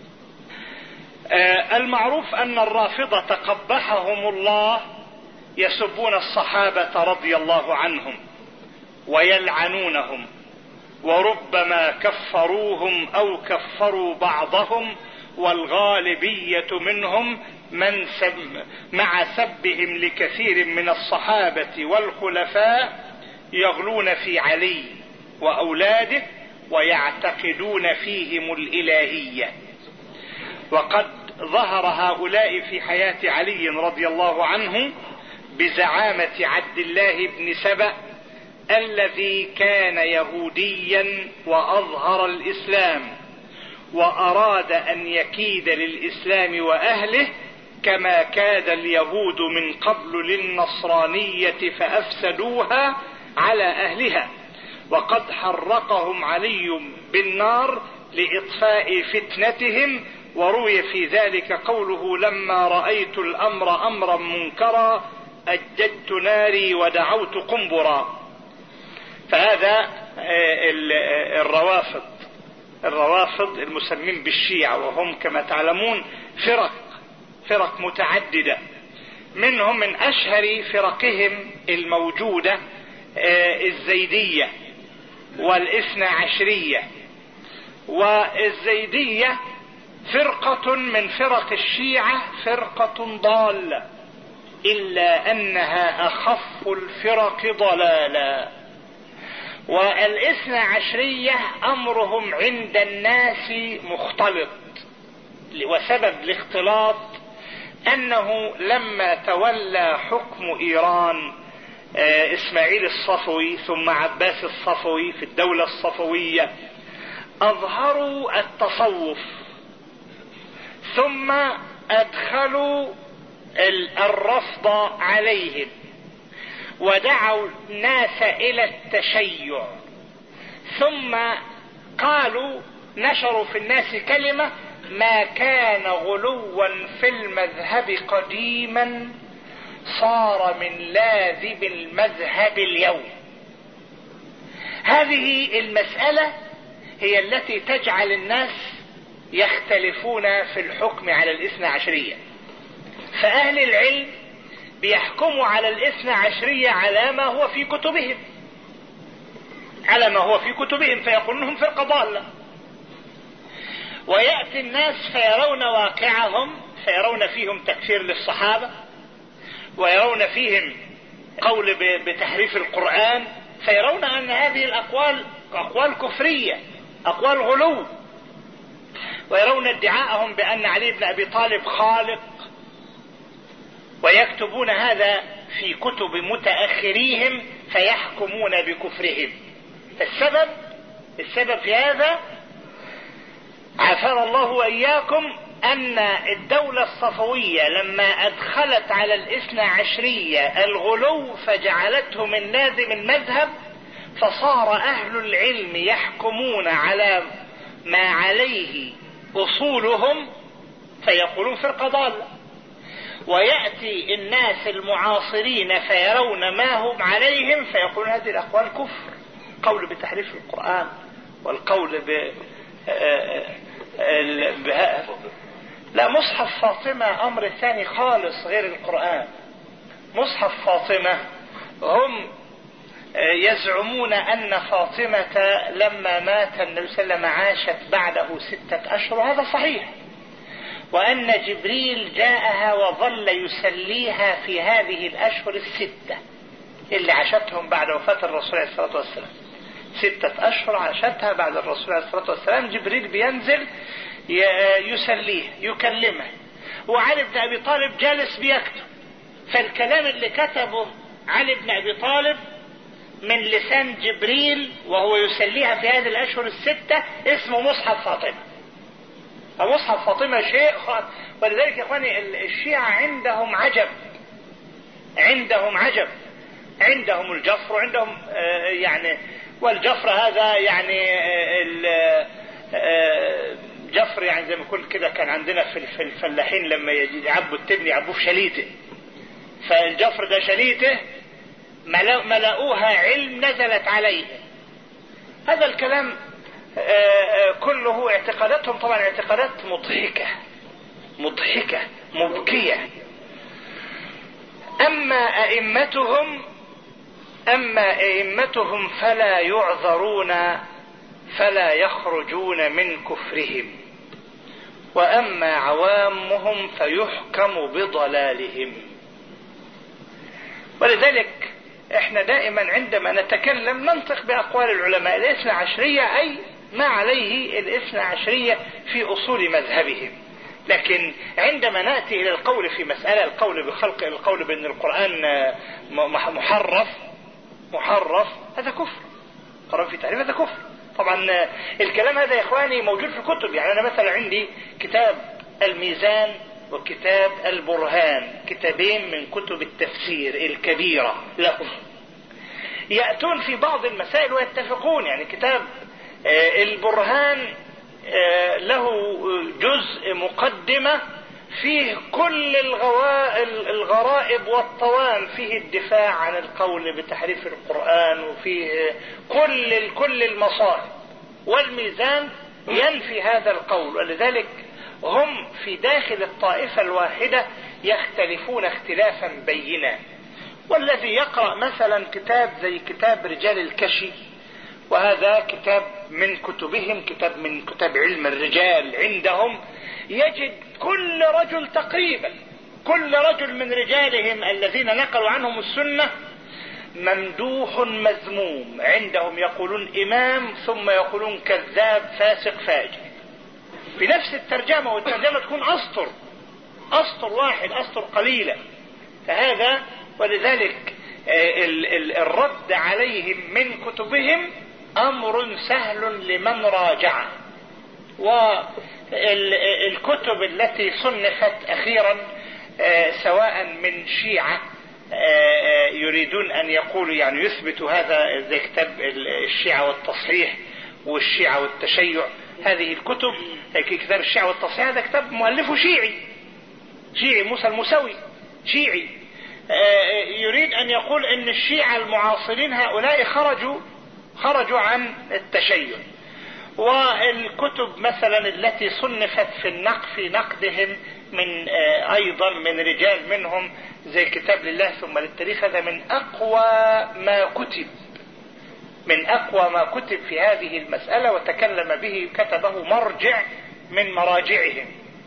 المعروف أن الرافضة قبحهم الله يسبون الصحابة رضي الله عنهم ويلعنونهم، وربما كفروهم أو كفروا بعضهم، والغالبية منهم مع سبهم لكثير من الصحابة والخلفاء يغلون في علي وأولاده ويعتقدون فيهم الإلهية. وقد ظهر هؤلاء في حياة علي رضي الله عنه بزعامة عبد الله بن سبأ الذي كان يهوديا وأظهر الإسلام، وأراد أن يكيد للإسلام وأهله كما كاد اليهود من قبل للنصرانية فأفسدوها على أهلها. وقد حرقهم علي بالنار لإطفاء فتنتهم، وروي في ذلك قوله: لما رأيت الأمر أمرا منكرا أجدت ناري ودعوت قنبرا. فهذا الروافض المسمين بالشيعة، وهم كما تعلمون فرق متعددة، منهم من أشهر فرقهم الموجودة الزيدية والاثنى عشرية. والزيدية فرقة من فرق الشيعة، فرقة ضالة، إلا أنها أخف الفرق ضلالا. والاثنى عشرية أمرهم عند الناس مختلط، وسبب الاختلاط أنه لما تولى حكم إيران إسماعيل الصفوي ثم عباس الصفوي في الدولة الصفوية، أظهروا التصوف، ثم أدخلوا الرفض عليهم، ودعوا الناس إلى التشيع، ثم قالوا نشروا في الناس كلمة: ما كان غلوا في المذهب قديما صار من لاذب المذهب اليوم. هذه المسألة هي التي تجعل الناس يختلفون في الحكم على الاثنى عشرية. فأهل العلم بيحكموا على الاثنى عشرية على ما هو في كتبهم، فيقولون فرقة ضالة. ويأتي الناس فيرون واقعهم، فيرون فيهم تكفير للصحابة، ويرون فيهم قول بتحريف القرآن، فيرون أن هذه الأقوال أقوال كفرية، أقوال غلو، ويرون ادعاءهم بأن علي بن أبي طالب خالق، ويكتبون هذا في كتب متأخريهم فيحكمون بكفرهم. السبب في هذا عافانا الله وإياكم أن الدولة الصفوية لما أدخلت على الاثنى عشرية الغلو فجعلته من لازم المذهب، فصار أهل العلم يحكمون على ما عليه أصولهم فيقولون فرقة ضالة، ويأتي الناس المعاصرين فيرون ما هم عليهم فيقولون هذه الأقوال كفر، قول بتحريف القرآن والقول لا، مصحف فاطمة أمر ثاني خالص غير القرآن. مصحف فاطمة هم يزعمون أن فاطمة لما مات النبي صلى الله عليه وسلم عاشت بعده 6 أشهر، وهذا صحيح، وأن جبريل جاءها وظل يسليها في هذه الأشهر 6 اللي عاشتهم بعد وفاة الرسول عليه الصلاة والسلام. 6 أشهر عاشتها بعد الرسول عليه الصلاة والسلام، جبريل بينزل يسليه يكلمه، وعلي بن أبي طالب جالس بيكتب، فالكلام اللي كتبه علي بن أبي طالب من لسان جبريل وهو يسليها في هذه الأشهر 6 اسمه مصحف فاطمة. فمصحف فاطمة شيء ولذلك يا اخواني الشيعة عندهم عجب، عندهم الجفر، وعندهم يعني، والجفر هذا يعني جفر يعني زي ما يقول كده، كان عندنا في الفلاحين لما يعبوا التبن يعبوه في شليته، فالجفر ده شليته ملأوها علم نزلت عليه. هذا الكلام كله اعتقاداتهم طبعا اعتقادات مضحكة مبكية. أما أئمتهم فلا يعذرون فلا يخرجون من كفرهم، وأما عوامهم فيحكم بضلالهم. ولذلك احنا دائما عندما نتكلم ننطق بأقوال العلماء الاثنى عشرية، أي ما عليه الاثنى عشرية في أصول مذهبهم. لكن عندما نأتي إلى القول في مسألة القول بخلق، القول بأن القرآن محرف، هذا كفر. القرآن في تعريف هذا كفر. طبعا الكلام هذا يا إخواني موجود في الكتب. يعني أنا مثلا عندي كتاب الميزان وكتاب البرهان، كتابين من كتب التفسير الكبيرة لهم، يأتون في بعض المسائل ويتفقون. يعني كتاب البرهان له جزء مقدمة فيه كل الغرائب والطوام، فيه الدفاع عن القول بتحريف القرآن، وفيه كل المصائب، والميزان ينفي هذا القول. ولذلك هم في داخل الطائفة الواحدة يختلفون اختلافا بينا. والذي يقرأ مثلا كتاب زي كتاب رجال الكشي، وهذا كتاب من كتبهم، كتاب من كتاب علم الرجال عندهم، يجد كل رجل تقريبا، كل رجل من رجالهم الذين نقلوا عنهم السنة ممدوح مذموم. عندهم يقولون إمام، ثم يقولون كذاب فاسق فاجر، بنفس الترجمة، والترجمة تكون أسطر واحد، أسطر قليلة. فهذا ولذلك الرد عليهم من كتبهم أمر سهل لمن راجعه. والكتب التي صنفت أخيرا سواء من شيعة يريدون أن يقولوا يعني يثبتوا هذا، زي كتاب الشيعة والتصحيح والشيعة والتشيع، هذه الكتب، كتاب الشيعة والتصحيح هذا كتاب مؤلفه شيعي موسى الموسوي شيعي، يريد أن يقول أن الشيعة المعاصرين هؤلاء خرجوا عن التشيع. والكتب مثلا التي صنفت في نقدهم من أيضا من رجال منهم زي كتاب لله ثم للتاريخ، هذا من أقوى ما كتب في هذه المسألة، وتكلم به كتبه مرجع من مراجعهم.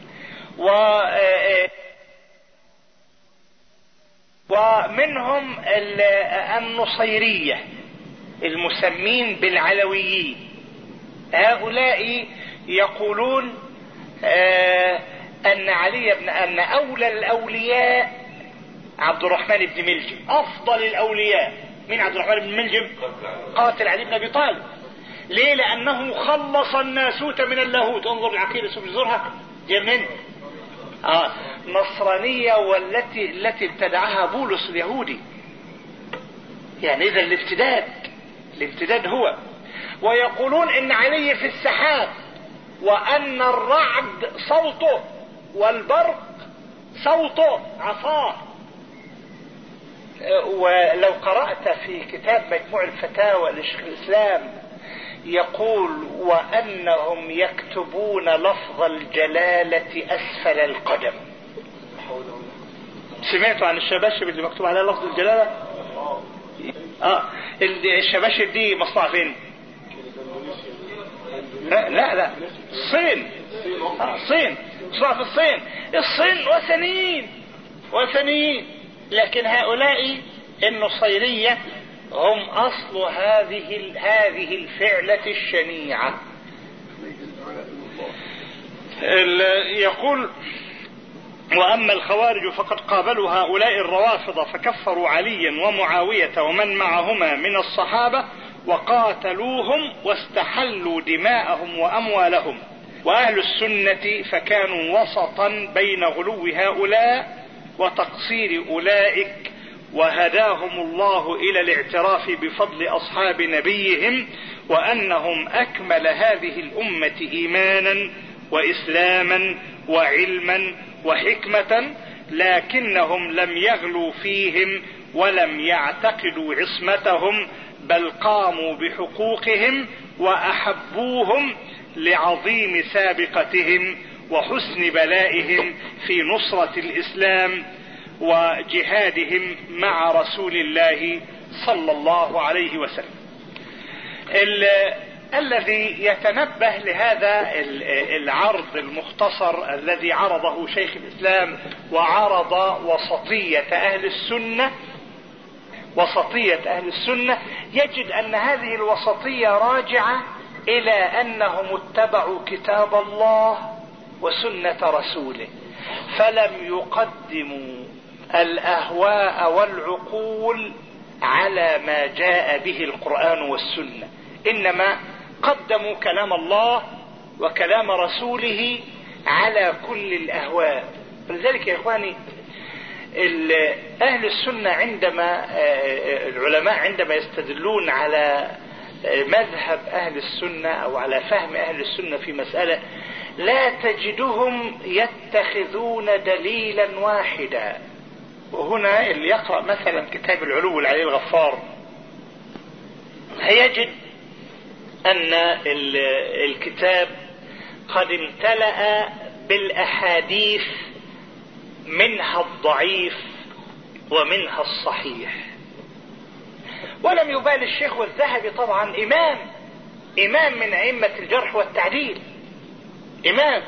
ومنهم النصيرية المسمين بالعلويين، هؤلاء يقولون أن أولى الأولياء عبد الرحمن بن ملجم، أفضل الأولياء. من عبد الرحمن بن ملجم؟ قاتل علي بن أبي طالب. ليه؟ لأنه خلص الناسوت من اللاهوت. انظر العقيدة سبل زرها، من نصرانية والتي ابتدعها بولس اليهودي. يعني إذا الامتداد هو. ويقولون إن علي في السحاب، وأن الرعد صوته والبرق صوته عصاه. ولو قرأت في كتاب مجموع الفتاوى لشيخ الإسلام يقول وأنهم يكتبون لفظ الجلالة أسفل القدم. سمعتوا عن الشباشب اللي مكتوب عليها لفظ الجلالة؟ الشباشب دي مصنوعة فين؟ لا الصين. الصين مصنوعة في الصين وثنيين. لكن هؤلاء النصيرية هم أصل هذه الفعلة الشنيعة. يقول وأما الخوارج فقد قابلوا هؤلاء الروافض فكفروا عليا ومعاوية ومن معهما من الصحابة وقاتلوهم واستحلوا دماءهم وأموالهم. وأهل السنة فكانوا وسطا بين غلو هؤلاء وتقصير أولئك، وهداهم الله إلى الاعتراف بفضل أصحاب نبيهم وأنهم أكمل هذه الأمة إيمانا وإسلاما وعلما وحكمة، لكنهم لم يغلوا فيهم ولم يعتقدوا عصمتهم، بل قاموا بحقوقهم وأحبوهم لعظيم سابقتهم وحسن بلائهم في نصرة الإسلام وجهادهم مع رسول الله صلى الله عليه وسلم. الذي يتنبه لهذا العرض المختصر الذي عرضه شيخ الإسلام وعرض وسطية أهل السنة يجد أن هذه الوسطية راجعة إلى أنهم اتبعوا كتاب الله وسنة رسوله، فلم يقدموا الأهواء والعقول على ما جاء به القرآن والسنة، إنما قدموا كلام الله وكلام رسوله على كل الأهواء. ولذلك يا إخواني أهل السنة العلماء عندما يستدلون على مذهب أهل السنة أو على فهم أهل السنة في مسألة لا تجدهم يتخذون دليلا واحدا. وهنا اللي يقرأ مثلا كتاب العلو العلي الغفار هيجد أن الكتاب قد امتلأ بالأحاديث منها الضعيف ومنها الصحيح. ولم يبال الشيخ والذهبي طبعا إمام من أئمة الجرح والتعديل، إمام،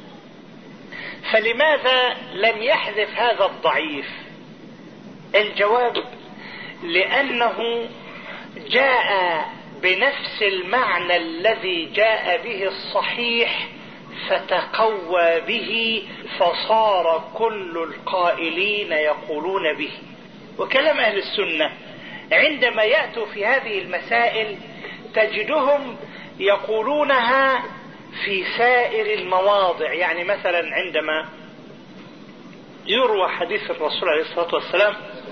فلماذا لم يحذف هذا الضعيف؟ الجواب لأنه جاء بنفس المعنى الذي جاء به الصحيح فتقوى به فصار كل القائلين يقولون به. وكلام أهل السنة عندما يأتوا في هذه المسائل تجدهم يقولونها في سائر المواضع. يعني مثلا عندما يروى حديث الرسول عليه الصلاة والسلام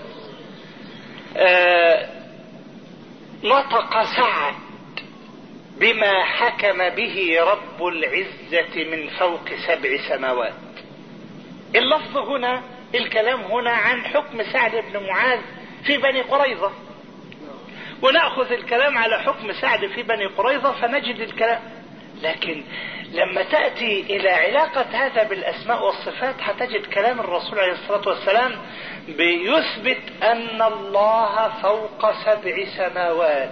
نطق سعد بما حكم به رب العزة من فوق 7 سماوات. اللفظ هنا، الكلام هنا عن حكم سعد بن معاذ في بني قريظة، ونأخذ الكلام على حكم سعد في بني قريظة فنجد الكلام. لكن لما تأتي إلى علاقة هذا بالأسماء والصفات هتجد كلام الرسول عليه الصلاة والسلام بيثبت أن الله فوق 7 سماوات،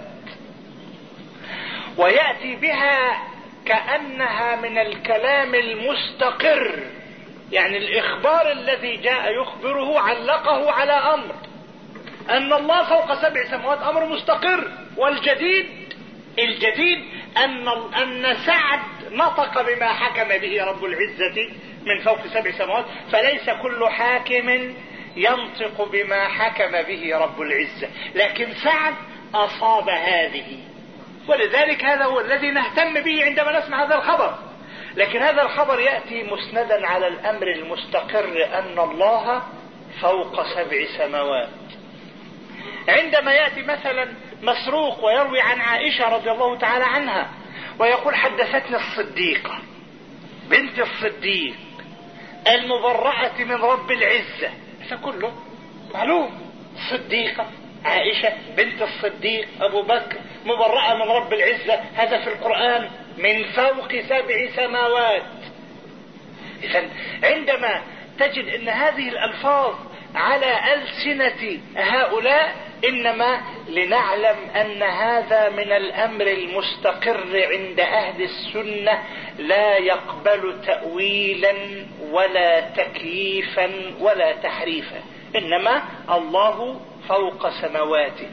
ويأتي بها كأنها من الكلام المستقر. يعني الإخبار الذي جاء يخبره علقه على أمر أن الله فوق 7 سماوات، أمر مستقر. والجديد أن سعد نطق بما حكم به رب العزة من فوق 7 سماوات، فليس كل حاكم ينطق بما حكم به رب العزة، لكن سعد أصاب هذه. ولذلك هذا هو الذي نهتم به عندما نسمع هذا الخبر، لكن هذا الخبر يأتي مسندا على الأمر المستقر أن الله فوق 7 سماوات. عندما يأتي مثلا مسروق ويروي عن عائشة رضي الله تعالى عنها ويقول حدثتنا الصديقة بنت الصديق المبرأة من رب العزة، هذا كله معلوم، صديقة عائشة بنت الصديق أبو بكر مبرأة من رب العزة، هذا في القرآن من فوق 7 سماوات. إذن عندما تجد أن هذه الألفاظ على ألسنة هؤلاء إنما لنعلم أن هذا من الأمر المستقر عند أهل السنة، لا يقبل تأويلا ولا تكييفا ولا تحريفا، إنما الله فوق سماواته.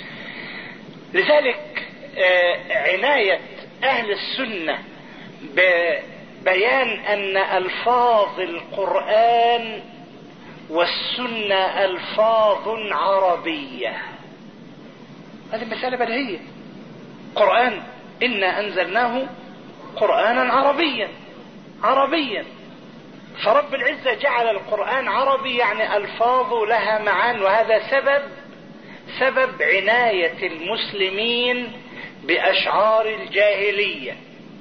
لذلك عناية أهل السنة ببيان أن ألفاظ القرآن والسنة ألفاظ عربية، هذه مسألة بديهية. قرآن إنا أنزلناه قرآنا عربيا، فرب العزة جعل القرآن عربي، يعني ألفاظه لها معان، وهذا سبب عناية المسلمين بأشعار الجاهلية،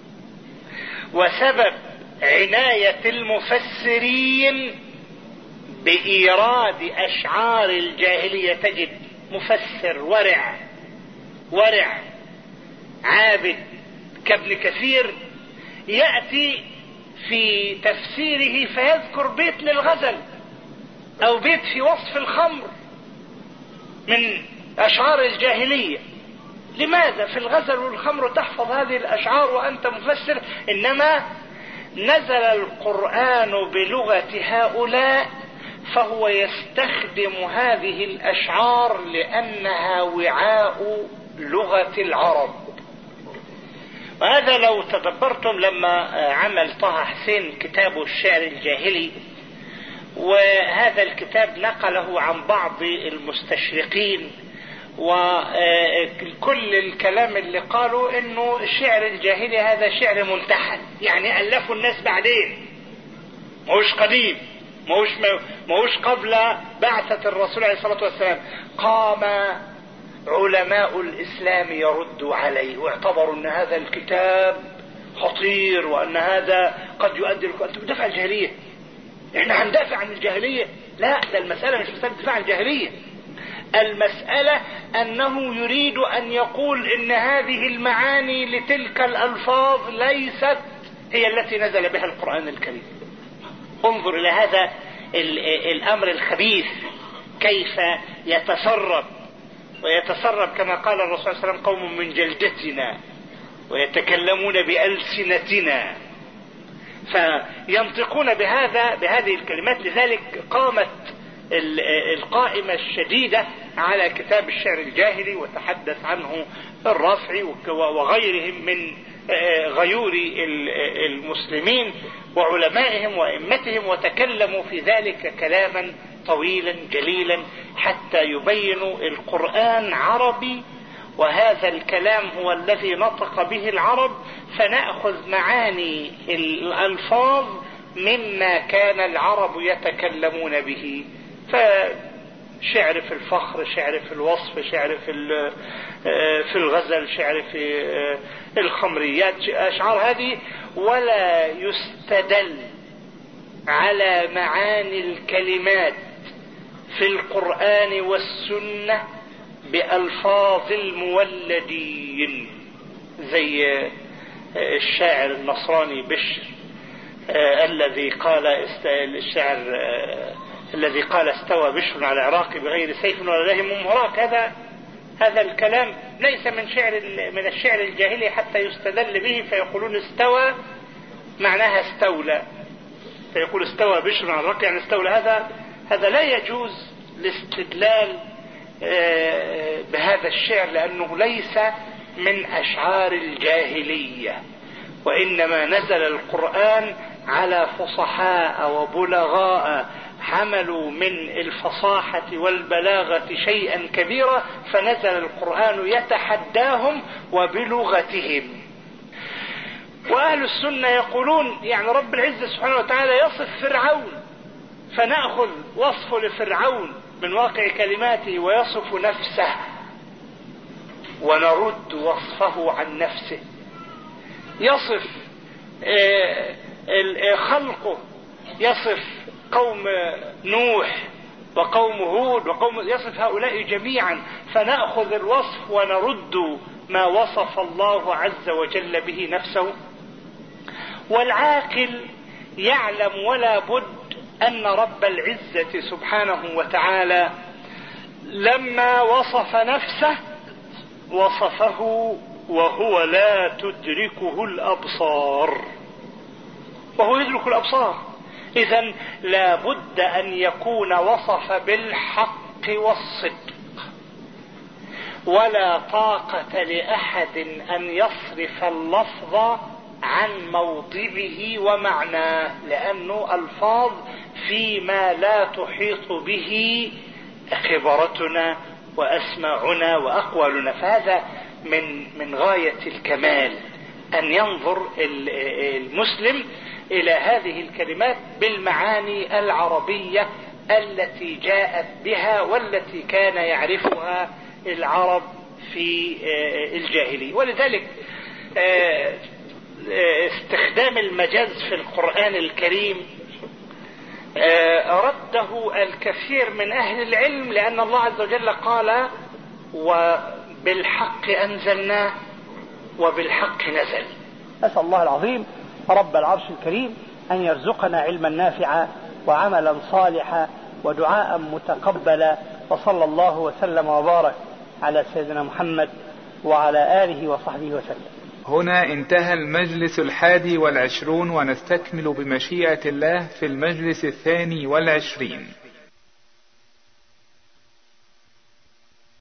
وسبب عناية المفسرين بإيراد أشعار الجاهلية. تجد مفسر ورع عابد كابن كثير يأتي في تفسيره فيذكر بيت للغزل أو بيت في وصف الخمر من أشعار الجاهلية. لماذا في الغزل والخمر تحفظ هذه الأشعار وأنت مفسر؟ إنما نزل القرآن بلغة هؤلاء، فهو يستخدم هذه الأشعار لأنها وعاء لغة العرب. وهذا لو تدبرتم لما عمل طه حسين كتابه الشعر الجاهلي، وهذا الكتاب نقله عن بعض المستشرقين، وكل الكلام اللي قالوا انه الشعر الجاهلي هذا شعر منتحل، يعني ألفوا الناس بعدين، ماهوش قديم، ماهوش قبل بعثة الرسول عليه الصلاة والسلام. قام علماء الإسلام يردوا عليه واعتبروا أن هذا الكتاب خطير، وأن هذا قد يؤدي أنت بتدافع عن الجاهلية، إحنا هندافع عن الجاهلية؟ لا، ده المسألة مش مسألة دفاع عن الجاهلية، المسألة أنه يريد أن يقول إن هذه المعاني لتلك الألفاظ ليست هي التي نزل بها القرآن الكريم. انظر إلى هذا الأمر الخبيث كيف يتسرب كما قال الرسول صلى الله عليه وسلم: قوم من جلدتنا ويتكلمون بألسنتنا، فينطقون بهذه الكلمات. لذلك قامت القائمة الشديدة على كتاب الشعر الجاهلي، وتحدث عنه الرافعي وغيرهم من غيور المسلمين وعلمائهم وأئمتهم، وتكلموا في ذلك كلاما طويلا جليلا حتى يبينوا القرآن عربي، وهذا الكلام هو الذي نطق به العرب، فنأخذ معاني الألفاظ مما كان العرب يتكلمون به. فشعر في الفخر، شعر في الوصف، شعر في الغزل، شعر في الخمريات، أشعار هذه. ولا يستدل على معاني الكلمات في القرآن والسنة بألفاظ المولدين، زي الشاعر النصراني بشر الذي قال استوى بشر على العراق بغير سيف ولا لهم مهراق. هذا الكلام ليس من الشعر الجاهلي حتى يستدل به، فيقولون استوى معناها استولى، فيقول استوى بشر على العراق يعني استولى. هذا لا يجوز الاستدلال بهذا الشعر، لأنه ليس من أشعار الجاهلية، وإنما نزل القرآن على فصحاء وبلغاء حملوا من الفصاحة والبلاغة شيئا كبيرا، فنزل القرآن يتحداهم وبلغتهم. وأهل السنة يقولون يعني رب العزة سبحانه وتعالى يصف فرعون، فنأخذ وصفه لفرعون من واقع كلماته ويصف نفسه، ونرد وصفه عن نفسه. يصف خلقه، يصف قوم نوح وقوم هود يصف هؤلاء جميعا، فنأخذ الوصف ونرد ما وصف الله عز وجل به نفسه. والعاقل يعلم ولا بد أن رب العزة سبحانه وتعالى لما وصف نفسه وصفه وهو لا تدركه الأبصار، وهو يدرك الأبصار. إذن لا بد أن يكون وصف بالحق والصدق، ولا طاقة لأحد أن يصرف اللفظ عن موضعه ومعناه، لأنه ألفاظ فيما لا تحيط به خبرتنا وأسماعنا وأقوالنا. فهذا من غاية الكمال أن ينظر المسلم إلى هذه الكلمات بالمعاني العربية التي جاءت بها والتي كان يعرفها العرب في الجاهلية. ولذلك استخدام المجاز في القرآن الكريم رده الكثير من أهل العلم، لأن الله عز وجل قال وبالحق أنزلناه وبالحق نزل. أسأل الله العظيم رب العرش الكريم أن يرزقنا علما نافعا وعملا صالحا ودعاء متقبلا، وصلى الله وسلم وبارك على سيدنا محمد وعلى آله وصحبه وسلم. هنا انتهى المجلس 21، ونستكمل بمشيئة الله في المجلس 22.